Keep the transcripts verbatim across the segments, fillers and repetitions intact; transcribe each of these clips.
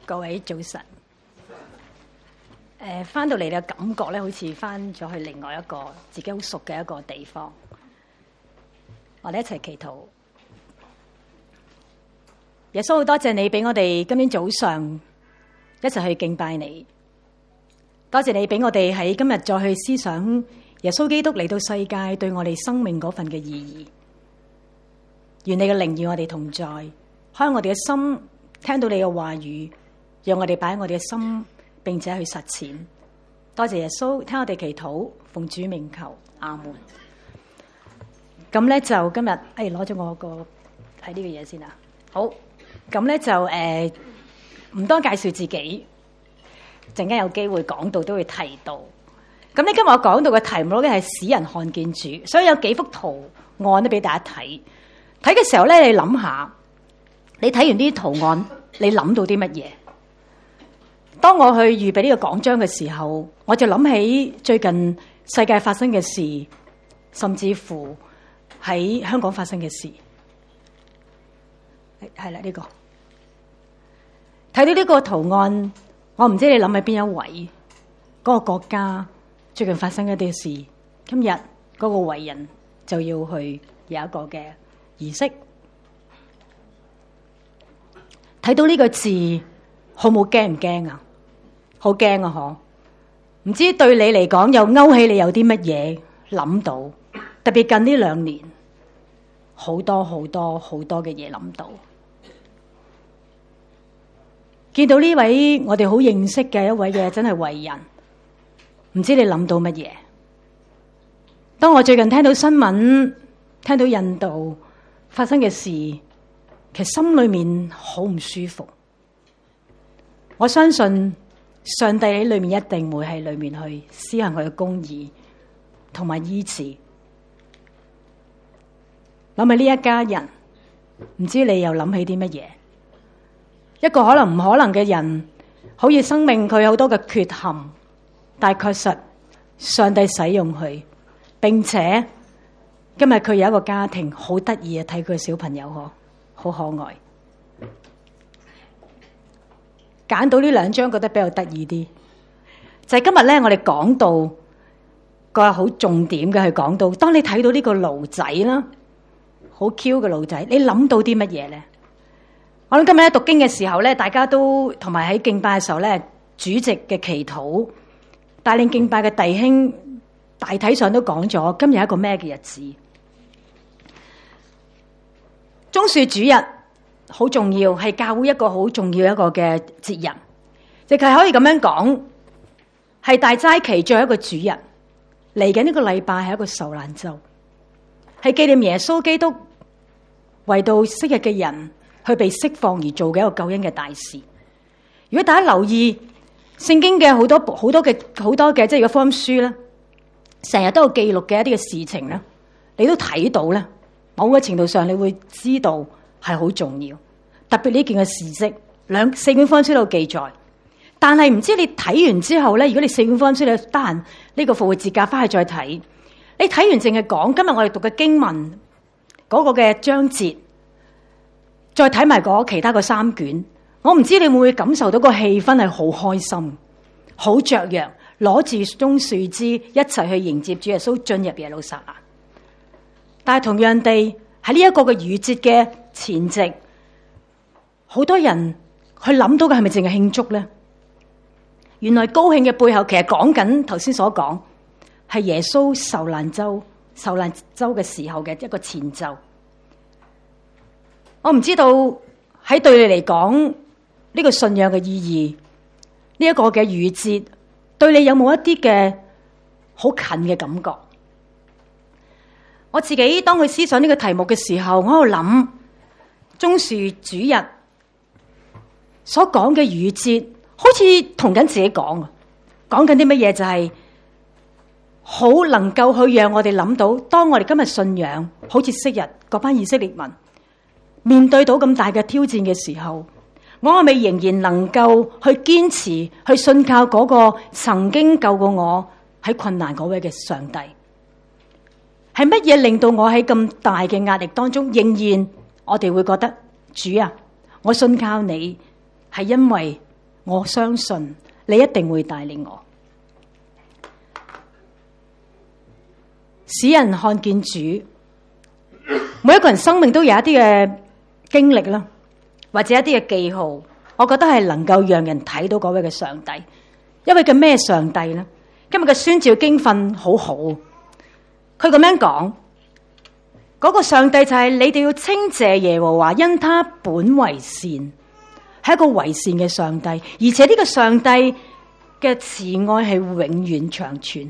各位早晨。誒，翻到嚟嘅感覺咧，好似翻咗去另外一個自己好熟嘅一個地方。我哋一齊祈禱。耶穌，好多謝你俾我哋今天早上一齊去敬拜你。多謝你俾我哋喺今日再去思想耶穌基督嚟到世界對我哋生命嗰份嘅意義。願你嘅靈與我哋同在，開我哋嘅心，聽到你嘅話語，讓我哋擺喺我哋嘅心，並且去實踐。多謝耶穌，聽我哋祈禱，奉主名求，阿門。咁咧就今日，誒攞咗我個睇呢個嘢先啦。好，咁咧就誒唔多介紹自己，陣間有機會講到都會提到。咁咧今日我講到嘅題目咧係使人看見主，所以有幾幅圖案都俾大家睇。睇嘅時候咧，你諗下，你睇完呢啲圖案，你諗到啲乜嘢？當我去預備呢個講章嘅時候，我就諗起最近世界發生嘅事，甚至乎喺香港發生嘅事。係啦，呢個睇到呢個圖案，我唔知你諗喺邊一位，嗰個國家最近發生一啲事，今日嗰個偉人就要去有一個嘅儀式。睇到呢個字，好冇驚唔驚啊？好驚啊！嗬，唔知對你嚟講又勾起你有啲乜嘢諗到？特別近呢兩年，好多好多好多嘅嘢諗到。見到呢位我哋好認識嘅一位嘅真係偉人，唔知你諗到乜嘢？當我最近聽到新聞，聽到印度發生嘅事，其實心裏面好唔舒服。我相信上帝喺裏面一定會喺裏面去施行佢嘅公義同埋醫治。諗起呢一家人，唔知你又諗起啲乜嘢？一個可能唔可能嘅人，好似生命佢有好多嘅缺陷，但係確實上帝使用佢，並且今日佢有一個家庭，好得意啊！睇佢嘅小朋友嗬，好可愛。揀到呢兩張覺得比較得意啲，就係今日咧，我哋講到個好重點嘅係講到，當你睇到呢個驢仔啦，好 Q 嘅驢仔，你諗到啲乜嘢咧？我諗今日喺讀經嘅時候咧，大家都同埋喺敬拜嘅時候咧，主席嘅祈禱帶領敬拜嘅弟兄，大體上都講咗今日係一個咩嘅日子。棕樹主日好重要，係教會一個好重要一個嘅節日，亦係可以咁樣講，係大齋期最後一個主日。嚟緊呢個禮拜係一個受難周，係紀念耶穌基督為到昔日嘅人去被釋放而做嘅一個救恩嘅大事。如果大家留意聖經嘅好多好多嘅好多嘅即係個福音書咧，成日都有記錄嘅一啲嘅事情咧，你都睇到咧，某個程度上你會知道係好重要。特別呢件嘅事蹟，兩四卷福音書都有記載。但係唔知你睇完之後咧，如果你四卷福音書你得閒呢個復活節假翻去再睇，你睇完淨係講今日我哋讀嘅經文嗰個嘅章節，再睇埋嗰其他個三卷，我唔知你會唔會感受到個氣氛係好開心、好雀躍，攞住棕樹枝一齊去迎接主耶穌進入耶路撒冷。但係同樣地喺呢一個嘅逾節嘅前夕，好多人去諗到嘅係咪淨係慶祝咧？原來高興嘅背後，其實講緊頭先所講係耶穌受難周、受難周嘅時候嘅一個前奏。我唔知道喺對你嚟講呢個信仰嘅意義，呢一個嘅逾節對你有冇一啲嘅好近嘅感覺？我自己當佢思想呢個題目嘅時候，我喺度諗棕樹主日所講嘅逾節，好似同緊自己講啊，講緊啲乜嘢？就係好能夠去讓我哋諗到，當我哋今日信仰好似昔日嗰班以色列民面對到咁大嘅挑戰嘅時候，我係咪仍然能夠去堅持去信靠嗰個曾經救過我喺困難嗰位嘅上帝？係乜嘢令到我喺咁大嘅壓力當中，仍然我哋會覺得主啊，我信靠你，係因為我相信你一定會帶領我。使人看見主，每一個人生命都有一啲嘅經歷啦，或者一啲嘅記號，我覺得係能夠讓人睇到嗰位嘅上帝。一位嘅咩上帝呢？今日嘅宣召經訓好好，佢咁樣講，嗰個上帝就係你哋要稱謝耶和華，因他本為善，係一個為善嘅上帝，而且呢個上帝嘅慈愛係永遠長存，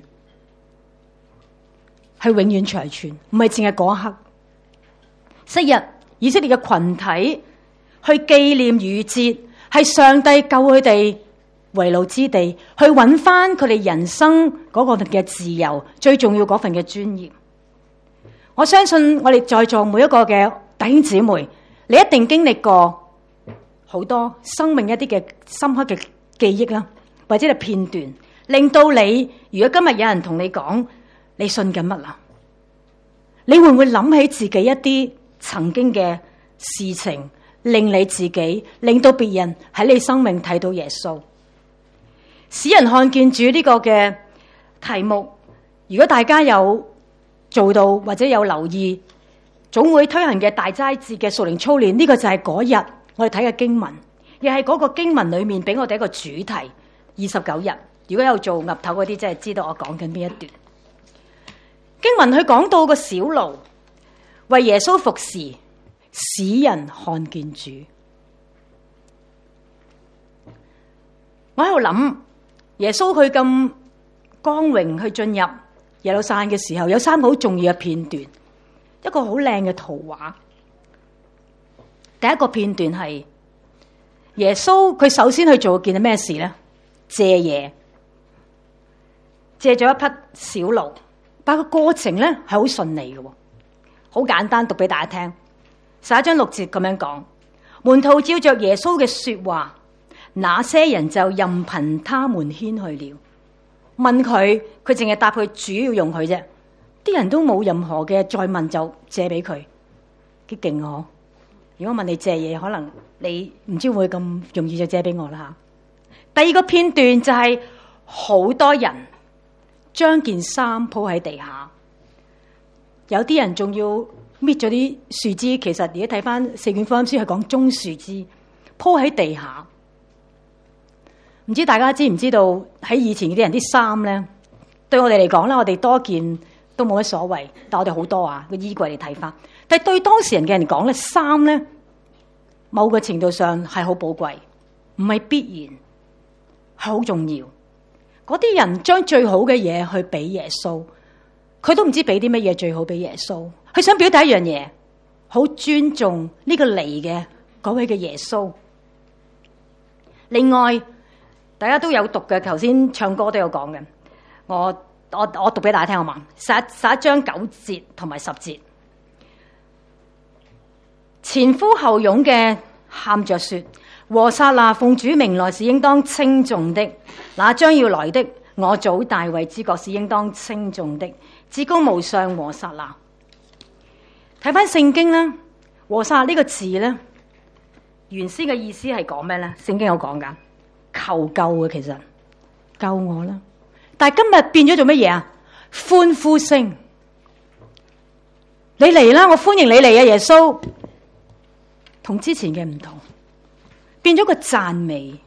係永遠長存，唔係淨係嗰一刻。昔日以色列嘅群體去紀念逾節，係上帝救佢哋為奴之地，去揾翻佢哋人生嗰個嘅自由，最重要嗰份嘅尊嚴。我相信我哋在座每一個嘅弟兄姊妹，你一定經歷過好多生命一啲嘅深刻嘅記憶啦，或者係片段，令到你如果今日有人同你講你信緊乜啦，你會唔會諗起自己一啲曾經嘅事情，令你自己令到別人喺你生命睇到耶穌？使人看見主呢個嘅題目，如果大家有做到或者有留意總會推行嘅大齋節嘅屬靈操練，呢個就係嗰日我哋睇嘅經文，亦係嗰個經文裏面俾我哋一個主題。二十九日，如果有做岌頭嗰啲，真係知道我講緊邊一段經文。佢講到個小驢為耶穌服侍，使人看見主。我喺度諗，耶穌佢咁光榮去進入耶路撒冷嘅時候，有三個好重要嘅片段，一個好靚嘅圖畫。第一個片段係耶穌佢首先去做件咩事咧？借嘢，借咗一匹小驢，但個過程咧係好順利嘅，好簡單，讀俾大家聽。十一章六節咁樣講，門徒照着耶穌嘅說話，那些人就任憑他們牽去了。問佢，佢淨係答佢主要用佢啫，啲人都冇任何嘅再問，就借俾佢，幾勁啊！如果問你借嘢，可能你唔知會咁容易就借俾我啦吓。第二個片段就係好多人將件衫鋪喺地下，有啲人仲要搣咗啲樹枝。其實而家睇翻四卷福音書係講棕樹枝鋪喺地下。唔知大家知唔知道喺以前嗰啲人啲衫咧，對我哋嚟講咧，我哋多件都冇乜所謂，但我哋好多啊個衣櫃嚟睇翻。但係對當時人嘅人講咧，衫咧某個程度上係好寶貴，唔係必然，係好重要。嗰啲人將最好嘅嘢去俾耶穌，佢都唔知俾啲乜嘢最好俾耶穌。佢想表達一樣嘢，好尊重呢個嚟嘅嗰位嘅耶穌。另外，大家都有讀嘅，頭先唱歌都有講嘅。我我我讀俾大家聽好嘛？十一十一章九節同埋十節，前呼後擁嘅喊着說：和散那，奉主名來是應當稱頌的，那將要來的，我祖大衛之國是應當稱頌的，至高無上和散那。睇翻聖經咧，和散那呢個字咧，原先嘅意思係講咩咧？聖經有講噶。求救嘅，其實救我啦！但係今日變咗做乜嘢啊？歡呼聲，你嚟啦！我歡迎你嚟啊！耶穌同之前嘅唔同，變咗個讚美。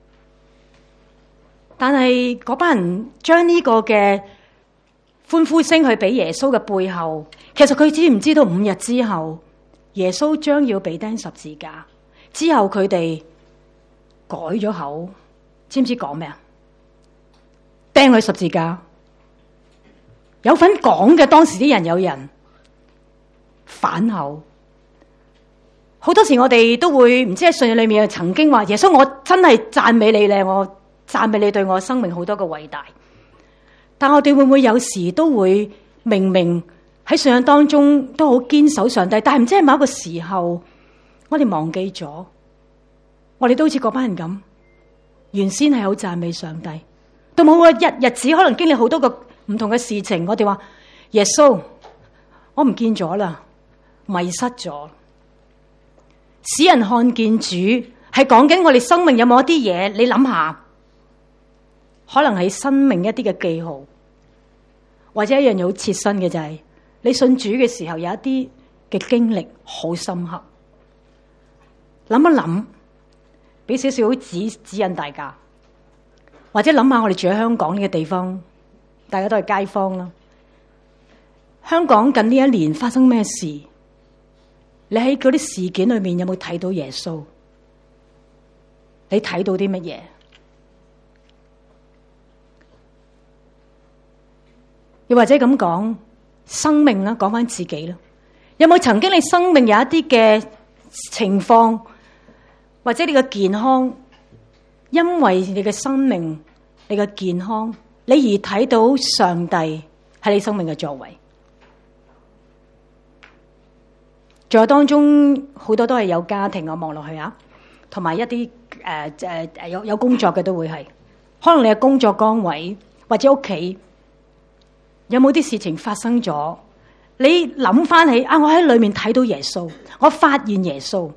但係嗰班人將呢個嘅歡呼聲去俾耶穌嘅背後，其實佢知唔知道五日之後耶穌將要被釘十字架之後，佢哋改咗口。知唔知講咩啊？釘佢十字架，有份講嘅當時啲人有人反口。好多時我哋都會唔知喺信仰裏面曾經話耶穌，我真係讚美你咧，我讚美你對我生命好多嘅偉大。但我哋會唔會有時都會明明喺信仰當中都好堅守上帝，但係唔知係某一個時候我哋忘記咗，我哋都好似嗰班人咁。原先係好讚美上帝，到某個日日子可能經歷好多個唔同嘅事情，我哋話耶穌，我唔見咗啦，迷失咗。使人看見主係係講緊我哋生命有冇一啲嘢，你諗下，可能係生命一啲嘅記號，或者一樣嘢好切身嘅就係、是、你信主嘅時候有一啲嘅經歷好深刻。諗一諗，俾少少指指引大家，或者諗下我哋住喺香港呢個地方，大家都係街坊啦。香港近呢一年發生咩事？你喺嗰啲事件裏面有冇睇到耶穌？你睇到啲乜嘢？又或者咁講，生命啦，講返自己啦，有冇曾經你生命有一啲嘅情況，或者你嘅健康，因為你嘅生命、你嘅健康，你而睇到上帝喺你生命嘅作為？仲有當中好多都係有家庭，我望落去啊，同埋一啲誒誒誒有有工作嘅都會係，可能你嘅工作崗位或者屋企有冇啲事情發生咗？你諗翻起啊，我喺裏面睇到耶穌，我發現耶穌。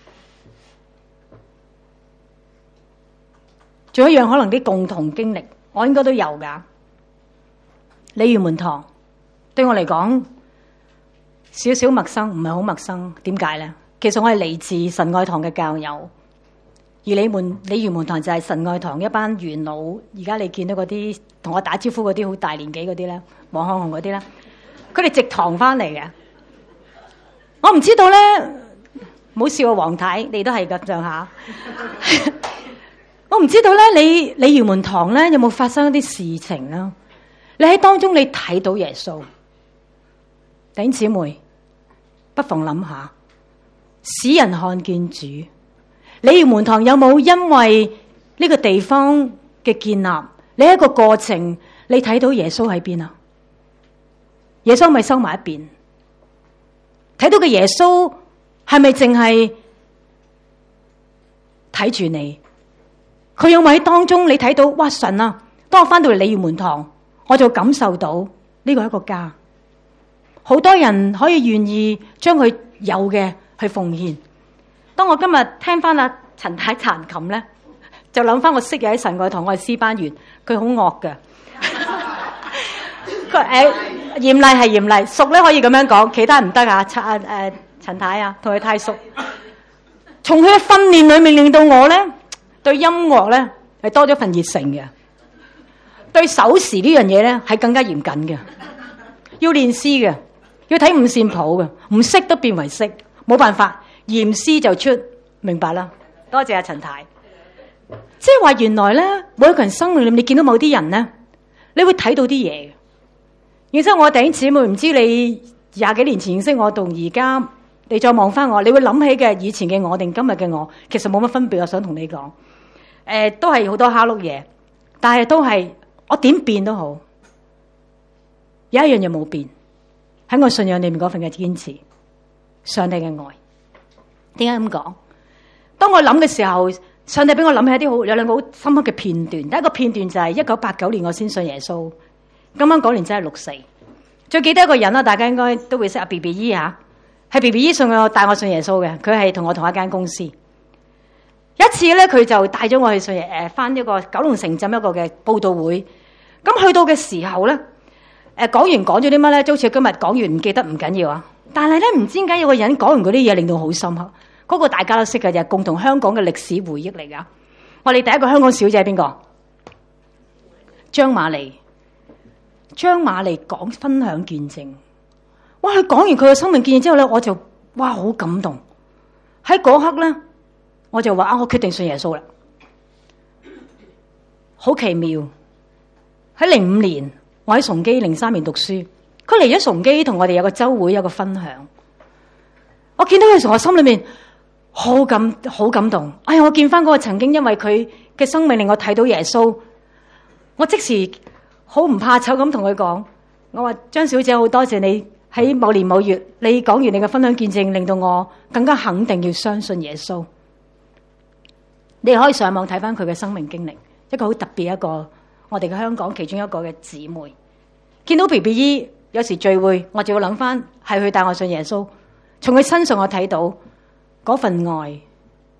仲有一樣可能啲共同經歷，我應該都有噶。鯉魚門堂對我嚟講少少陌生，唔係好陌生。點解咧？其實我係嚟自神愛堂嘅教友，而鯉門鯉魚門堂就係神愛堂一班元老。而家你見到嗰啲同我打招呼嗰啲好大年紀嗰啲咧，黃漢雄嗰啲咧，佢哋直堂翻嚟嘅。我唔知道咧，唔好笑啊，黃太，你都係咁上下。我唔知道咧，你鯉魚門堂咧有冇發生一啲事情啦？你喺當中你睇到耶穌，弟兄姊妹，不妨諗下，使人看見主。鯉魚門堂有冇因為呢個地方嘅建立，你一個過程，你睇到耶穌喺邊啊？耶穌咪收埋一邊？睇到嘅耶穌係咪淨係睇住你？佢有冇喺當中你睇到？哇！神啊，當我翻到嚟鯉魚門堂，我就感受到呢個係一個家。好多人可以願意將佢有嘅去奉獻。當我今日聽翻阿陳太彈琴咧，就諗翻我昔日喺神愛堂，我係詩班員，佢好惡㗎。佢誒嚴厲係嚴厲，熟咧可以咁樣講，其他唔得啊。陳誒陳太啊，同佢太熟。從佢嘅訓練裏面，令到我咧對音樂咧係多咗份熱誠嘅，對守時呢樣嘢咧係更加嚴謹嘅，要練詩嘅。要睇五線譜嘅，唔識都變為識，冇辦法，嚴師就出，明白啦。多謝阿陳太。即係話原來咧，每一個人生命裏面，你見到某啲人咧，你會睇到啲嘢。然之後我弟兄姊妹，唔知你廿幾年前認識我，同而家你再望翻我，你會諗起嘅以前嘅我定今日嘅我，其實冇乜分別。我想同你講，誒、呃，都係好多蝦碌嘢，但係都係我點變都好，有一樣嘢冇變。喺我信仰裏面嗰份嘅堅持，上帝嘅愛。點解咁講？當我諗嘅時候，上帝俾我諗起一啲好有兩個好深刻嘅片段。第一個片段就係一九八九年我先信耶穌，啱啱嗰年真係六四。最記得一個人啦，大家應該都會識阿 B B 姨吓，係 B B 姨送我帶我信耶穌嘅。佢係同我同一間公司。一次咧，佢就帶咗我去信誒，翻一個九龍城鎮一個嘅佈道會。咁去到嘅時候咧。誒，講完講咗啲乜咧？就好似今日講完唔記得唔緊要啊！但係咧，唔知點解有個人講完嗰啲嘢，令到好深刻。嗰、嗰個大家都識嘅，就係共同香港嘅歷史回憶嚟噶。我哋第一個香港小姐係邊個？張瑪莉。張瑪莉講分享見證。哇！佢講完佢嘅生命見證之後咧，我就哇好感動。喺嗰刻咧，我就話啊，我決定信耶穌啦。好奇妙！喺零五年。我喺崇基零三年讀書，佢嚟咗崇基同我哋有個週會，有個分享。我見到佢時，我心裏面好感好感動。哎呀，我見翻嗰個曾經因為佢嘅生命令我睇到耶穌，我即時好唔怕醜咁同佢講，我話張小姐好多謝你喺某年某月你講完你嘅分享見證，令到我更加肯定要相信耶穌。你可以上網睇翻佢嘅生命經歷，一個好特別一個。我哋嘅香港其中一個嘅姊妹，見到 B B 姨有時聚會，我就要諗翻係佢帶我信耶穌。從佢身上我睇到嗰份愛，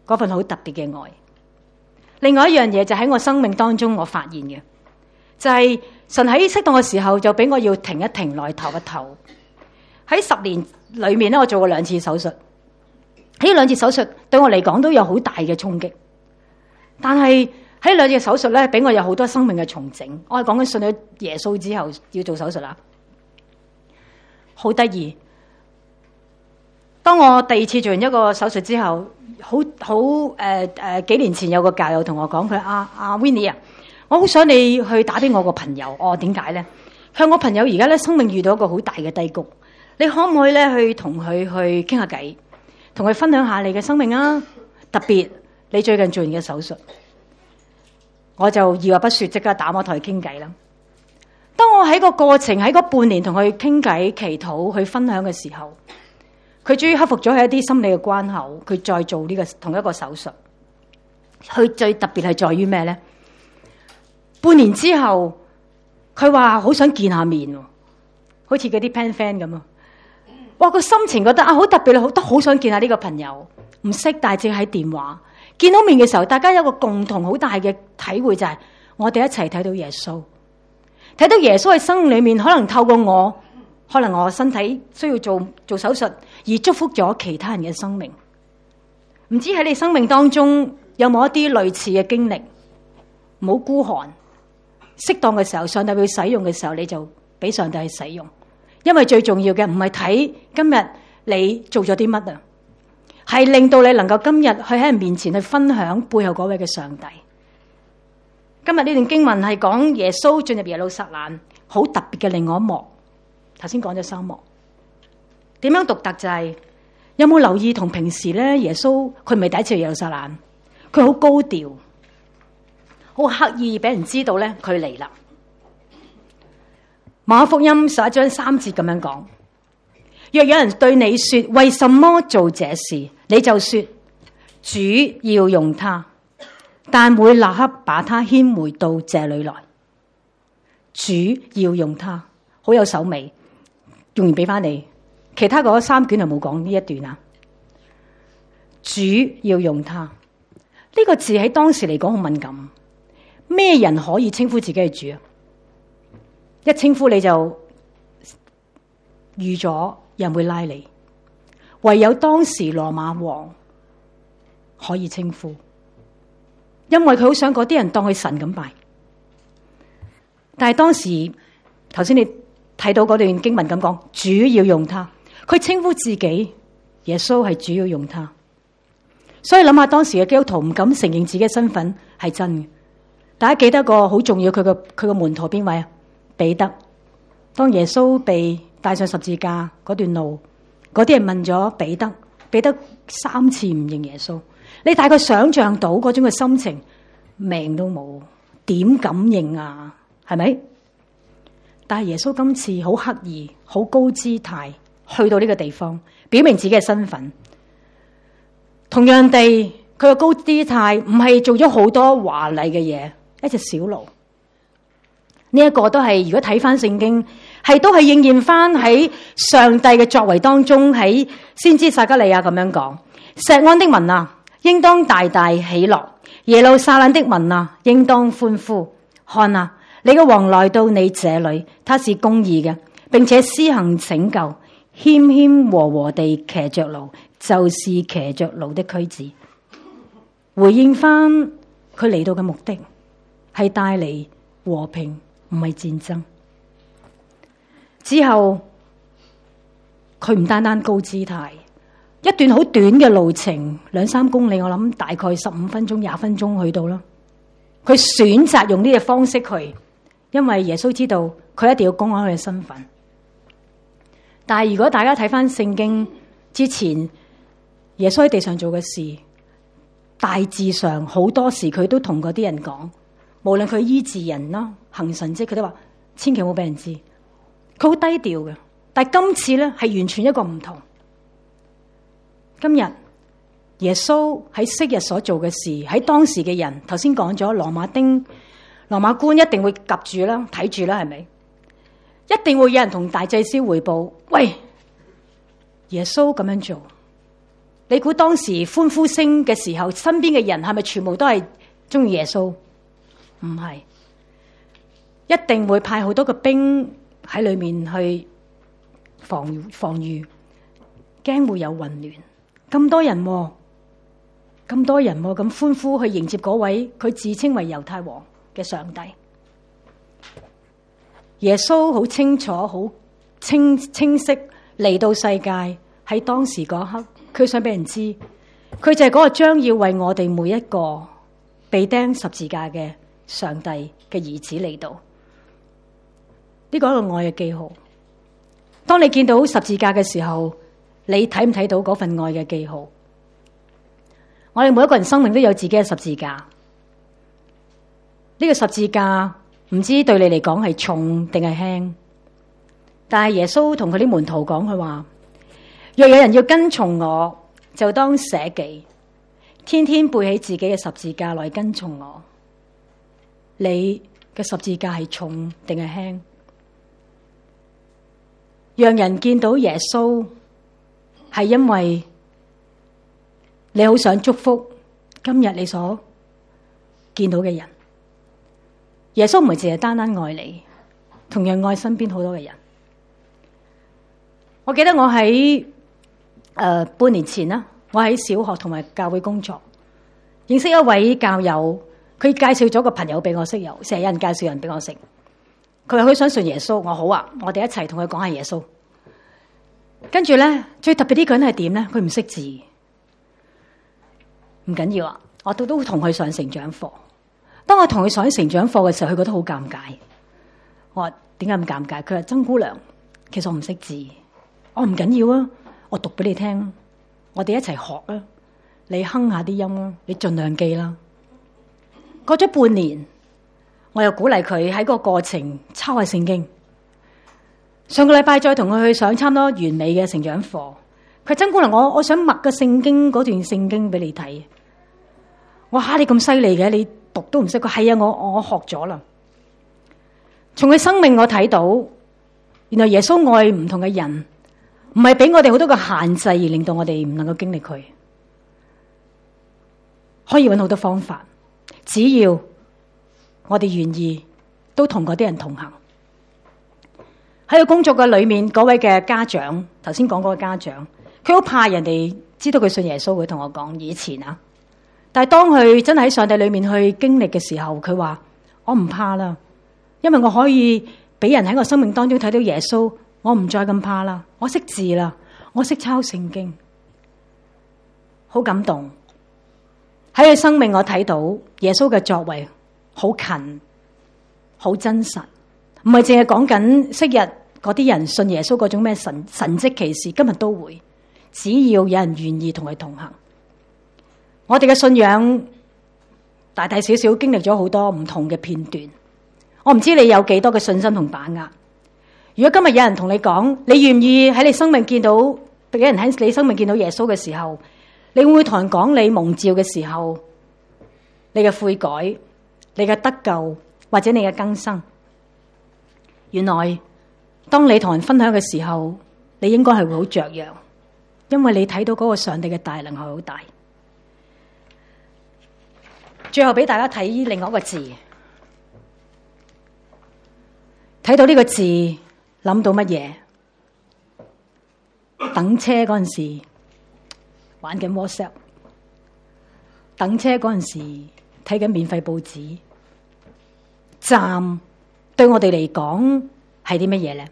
嗰份好特別嘅愛。另外一樣嘢就喺我生命當中我發現嘅，就係神喺適當嘅時候就俾我要停一停，來唞一唞。喺十年裏面咧，我做過兩次手術，呢兩次手術對我嚟講都有好大嘅衝擊。但係喺兩次手術咧，俾我有好多生命嘅重整。我係講緊信咗耶穌之後要做手術啦，好得意。當我第二次做完一個手術之後，好好誒誒，幾年前有個教友同我講，佢阿阿 Winnie 啊，我好想你去打俾我個朋友。哦，點解咧？佢話我朋友而家咧生命遇到一個好大嘅低谷，你可唔可以咧去同佢去傾下偈，同佢分享下你嘅生命啊？特別你最近做完嘅手術，我就二話不說即刻打我同佢傾偈啦。當我喺個過程喺嗰半年同佢傾偈、祈禱、去分享嘅時候，佢終於克服咗佢一啲心理嘅關口，佢再做呢個同一個手術。佢最特別係在於咩咧？半年之後，佢話好想見下面，好似嗰啲 pen friend 咁啊！哇，個心情覺得啊好特別，好都好想見下呢個朋友，唔識但係淨喺電話見到面嘅時候，大家有一個共同好大嘅體會，就係我哋一齊睇到耶穌，睇到耶穌喺生命裏面，可能透過我。可能我身體需要做做手術，而祝福咗其他人嘅生命。唔知喺你生命當中有冇一啲類似嘅經歷？唔好孤寒，適當嘅時候，上帝會使用嘅時候，你就俾上帝去使用。因為最重要嘅唔係睇今日你做咗啲乜啊，係令到你能夠今日去喺人面前去分享背後嗰位嘅上帝。今日呢段經文係講耶穌進入耶路撒冷好特別嘅另外一幕。頭先講咗三幕，點樣獨特就係、是、有冇留意同平時咧？耶穌佢唔係第一次去耶路撒冷，佢好高調，好刻意俾人知道咧佢嚟啦。馬可福音十一章三節咁樣講：若有人對你說為什麼做這事，你就說主要用他，但會立刻把他牽回到這裏來。主要用他，好有手尾。用完俾翻你，其他嗰三卷就冇講呢一段啊。主要用他呢、這個字喺當時嚟講好敏感，咩人可以稱呼自己係主啊？一稱呼你就預咗人會拉你，唯有當時羅馬王可以稱呼，因為佢好想嗰啲人當佢神咁拜。但係當時頭先你睇到嗰段經文咁講，主要用他，佢稱呼自己耶穌係主要用他，所以諗下當時嘅基督徒唔敢承認自己嘅身份係真嘅。大家記得個好重要，佢個佢個門徒邊位啊？彼得。當耶穌被帶上十字架嗰段路，嗰啲人問咗彼得，彼得三次唔認耶穌。你大概想象到嗰種嘅心情，命都冇，點敢認啊？係咪？但係耶穌今次好刻意、好高姿態去到呢個地方，表明自己嘅身份。同樣地，佢嘅高姿態唔係做咗好多華麗嘅嘢，一隻小驢。呢、這、一個都係如果睇翻聖經，係都係應驗翻喺上帝嘅作為當中。喺先知撒迦利亞咁樣講：錫安的民啊，應當大大喜樂；耶路撒冷的民啊，應當歡呼。看啊！你嘅王來到你這裏，他是公義嘅，並且施行拯救，謙謙和和地騎着驢，就是騎着驢的駒子。回應翻佢嚟到嘅目的係帶嚟和平，唔係戰爭。之後佢唔單單高姿態，一段好短嘅路程，兩三公里，我諗大概十五分鐘、廿分鐘去到啦。佢選擇用呢個方式去。因為耶穌知道佢一定要公開佢嘅身份，但係如果大家睇翻聖經之前，耶穌喺地上做嘅事，大致上好多時佢都同嗰啲人講，無論佢醫治人啦、行神蹟，佢都話千祈唔好俾人知，佢好低調嘅。但係今次咧係完全一個唔同。今日耶穌喺昔日所做嘅事，喺當時嘅人，頭先講咗羅馬丁。羅馬官一定會及住啦，睇住啦，係咪？一定會有人同大祭司匯報，喂，耶穌咁樣做， 你估當時歡呼聲嘅時候，身邊嘅人係咪全部都係中意耶穌？唔係，一定會派好多個兵喺裏面去防防禦，驚會有混亂。咁多人喎，咁多人喎，咁歡呼去迎接嗰位佢自稱為猶太王嘅上帝。耶穌好清楚、好清清晰嚟到世界，喺當時嗰刻，佢想俾人知，佢就係嗰個將要為我哋每一個被釘十字架嘅上帝嘅兒子嚟到。呢個係一個愛嘅記號。當你見到十字架嘅時候，你睇唔睇到嗰份愛嘅記號？我哋每一個人生命都有自己嘅十字架。呢個十字架唔知對你嚟講係重定係輕，但係耶穌同佢啲門徒講，佢話：若有人要跟從我，就當捨己，天天背起自己嘅十字架來跟從我。你嘅十字架係重定係輕？讓人見到耶穌係因為你好想祝福今日你所見到嘅人。耶穌唔係淨係單單愛你，同樣愛身邊好多嘅人。我記得我喺誒、呃、半年前啦，我喺小學同埋教會工作，認識一位教友，佢介紹咗個朋友俾我識，有成日有人介紹人俾我識。佢話佢想信耶穌，我好啊，我哋一齊同佢講下耶穌。跟住咧，最特別呢個人係點咧？佢唔識字，唔緊要啊，我都都同佢上成長課。當我同佢上成長課嘅時候，佢覺得好尷尬。我話點解咁尷尬？佢話曾姑娘，其實我唔識字。我唔緊要啊，我讀俾你聽，我哋一齊學啊。你哼下啲音啊，你盡量記啦。過咗半年，我又鼓勵佢喺個過程抄下聖經。上個禮拜再同佢去上差唔多完美嘅成長課。佢曾姑娘，我我想默個聖經嗰段聖經俾你睇。我吓，你咁犀利嘅，你讀都唔識。佢係啊，我我學咗啦。從佢生命我睇到，原來耶穌愛唔同嘅人，唔係俾我哋好多個限制而令到我哋唔能夠經歷佢。可以揾好多方法，只要我哋願意，都同嗰啲人同行。喺個工作嘅裏面，嗰位嘅家長，頭先講嗰個家長，佢好怕人哋知道佢信耶穌，會同我講以前啊。但係當佢真係喺上帝裏面去經歷嘅時候，佢話我唔怕啦，因為我可以俾人喺我生命當中睇到耶穌，我唔再咁怕啦。我識字啦，我識抄聖經，好感動。喺佢生命我睇到耶穌嘅作為好近，好真實，唔係淨係講緊昔日嗰啲人信耶穌嗰種咩神神蹟奇事，今日都會，只要有人願意同佢同行。我哋嘅信仰大大小小經歷咗好多唔同嘅片段，我唔知你有幾多嘅信心同把握。如果今日有人同你講，你願意喺你生命見到，有人喺你生命見到耶穌嘅時候，你會唔會同人講你蒙召嘅時候，你嘅悔改，你嘅得救，或者你嘅更生？原來當你同人分享嘅時候，你應該係會好雀躍，因為你睇到嗰個上帝嘅大能係好大。最後俾大家睇另外一個字，睇到呢個字諗到乜嘢？等車嗰陣時玩緊 WhatsApp， 等車嗰陣時睇緊免費報紙。站對我哋嚟講係啲乜嘢咧？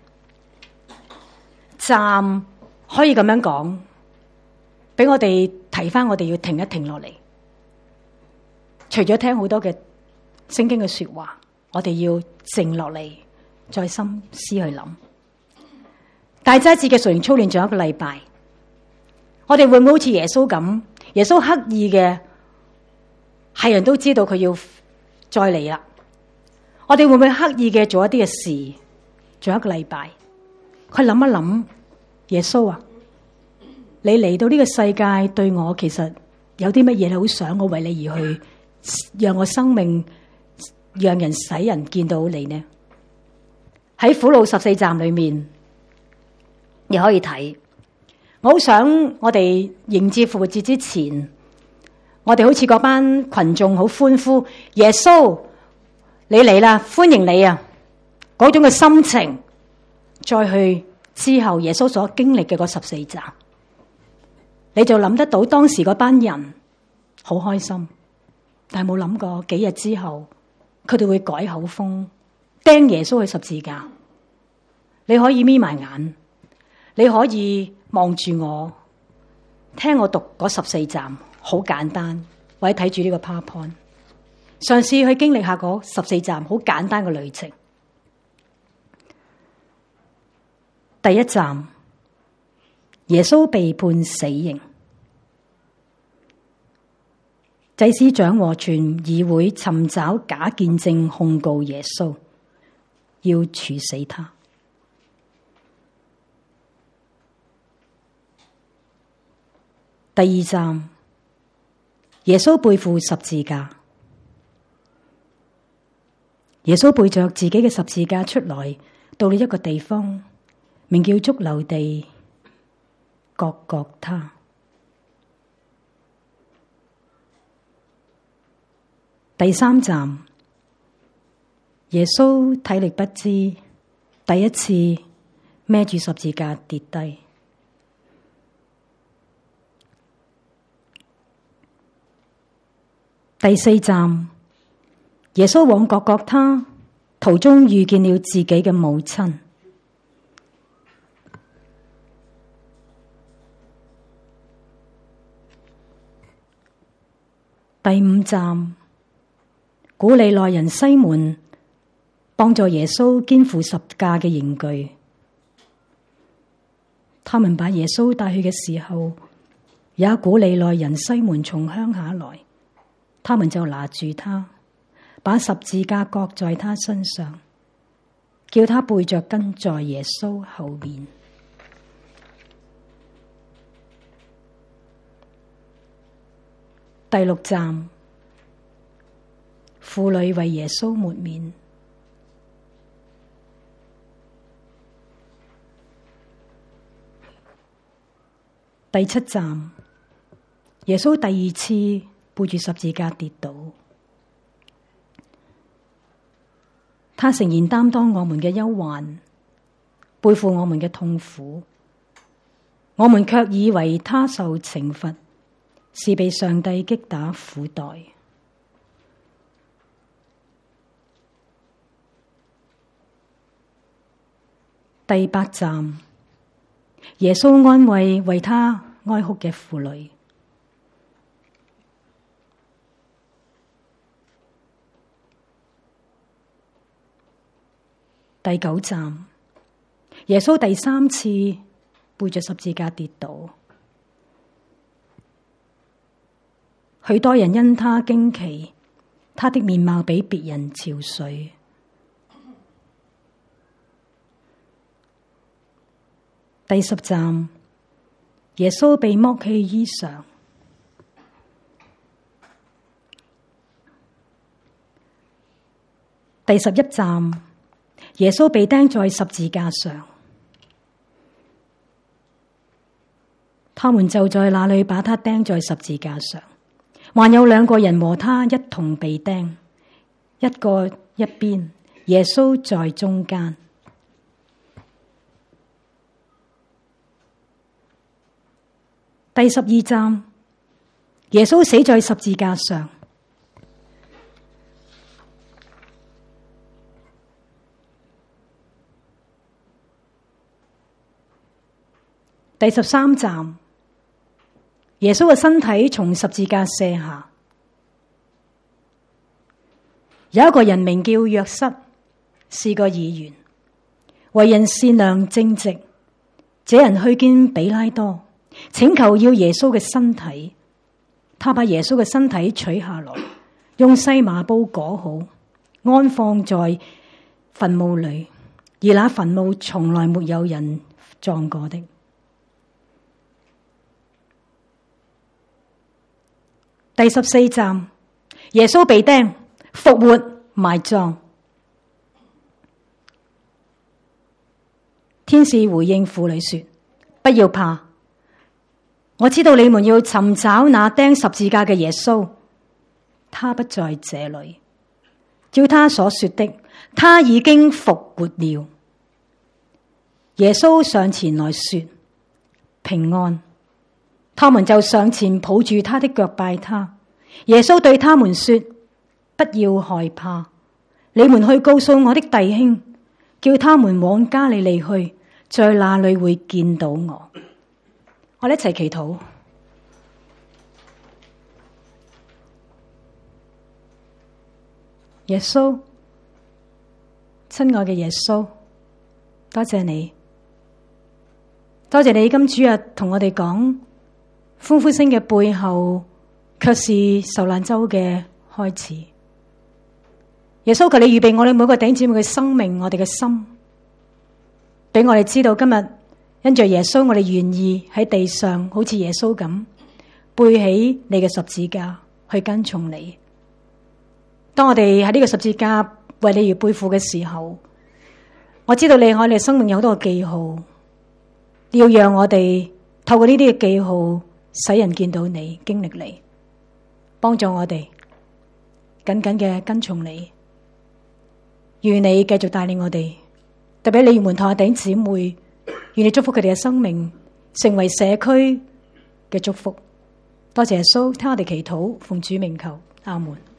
站可以咁樣講，俾我哋提翻我哋要停一停落嚟。除咗聽好多嘅聖經嘅說話，我哋要靜落嚟，再心思去諗。大齋節嘅屬靈操練仲有一個禮拜，我哋會唔會好似耶穌咁？耶穌刻意嘅，係人都知道佢要再嚟啦。我哋會唔會刻意嘅做一啲嘅事？仲有一個禮拜，佢諗一諗，耶穌啊，你嚟到呢個世界對我其實有啲乜嘢你好想我為你而去？讓我生命，讓人使人見到你呢？喺苦路十四站裏面，你可以睇我好想我哋迎接復活節之前，我哋好似嗰班群眾好歡呼，耶穌你嚟啦，歡迎你啊！嗰種嘅心情，再去之後耶穌所經歷嘅嗰十四站，你就諗得到當時嗰班人好開心，但係冇諗過幾日之後，佢哋會改口風，釘耶穌去十字架。你可以眯埋眼，你可以望住我，聽我讀嗰十四站，好簡單，或者睇住呢個 PowerPoint， 嘗試去經歷下嗰十四站好簡單嘅旅程。第一站，耶穌被判死刑，祭司長和全議會尋找假見證控告耶穌，要處死他。第二站，耶穌背負十字架，耶穌背着自己嘅十字架出來，到了一個地方，名叫髑髏地各各他。第三站，耶穌體力不支，第一次孭住十字架跌低。第四站，耶穌往各各他，途中遇見了自己嘅母親。第五站，古利奈人西門幫助耶穌肩負十架嘅刑具。他們把耶穌帶去嘅時候，也古利奈人西門從鄉下來，他們就拿住他，把十字架擱在他身上，叫他背着跟在耶穌後面。第六站，婦女為耶穌抹面。第七站，耶穌第二次背住十字架跌倒，他誠然擔當我們嘅憂患，背負我們嘅痛苦，我們卻以為他受懲罰，是被上帝擊打苦待。第八站，耶穌安慰為他哀哭嘅婦女。第九站，耶穌第三次背着十字架跌倒，許多人因他驚奇，他的面貌比別人憔悴。第十站，耶穌被剝去衣裳。第十一站，耶穌被釘在十字架上，他們就在那裏把他釘在十字架上，還有兩個人和他一同被釘，一個一邊，耶穌在中間。第十二站，耶穌死在十字架上。第十三站，耶穌嘅身體從十字架卸下，有一個人名叫約瑟，是個議員，為人善良正直。這人去見比拉多，請求要耶穌嘅身體。他把耶穌嘅身體取下來，用細麻布裹好，安放在墳墓裏，而那墳墓從來沒有人葬過的。第十四站，耶穌被釘、復活、埋葬。天使回應婦女說：不要怕， 我知道你們要尋找那釘十字架嘅耶穌，他不在這裏。照他所說的，他已經復活了。耶穌上前來說：平安。他們就上前抱住他的腳拜他。耶穌對他們說：不要害怕，你們去告訴我的弟兄，叫他們往加利利去，在那裏會見到我。我哋一齊祈禱。耶穌，親愛嘅耶穌，多謝你，多謝你今主日同我哋講，歡呼聲嘅背後卻是受難週嘅開始。耶穌，求你預備我哋每個弟兄姊妹嘅生命，我哋嘅心，俾我哋知道今日因着耶穌，我哋願意喺地上好似耶穌咁背起你嘅十字架去跟從你。當我哋喺呢個十字架為你而背負嘅時候，我知道你喺我哋生命有好多個記號，你要讓我哋透過呢啲嘅記號，使人見到你，經歷你，幫助我哋緊緊嘅跟從你。願你繼續帶領我哋，特別你們同阿弟兄姊妹，願你祝福佢哋嘅生命，成為社區嘅祝福。多謝耶穌，聽我哋祈禱，奉主名求，阿門。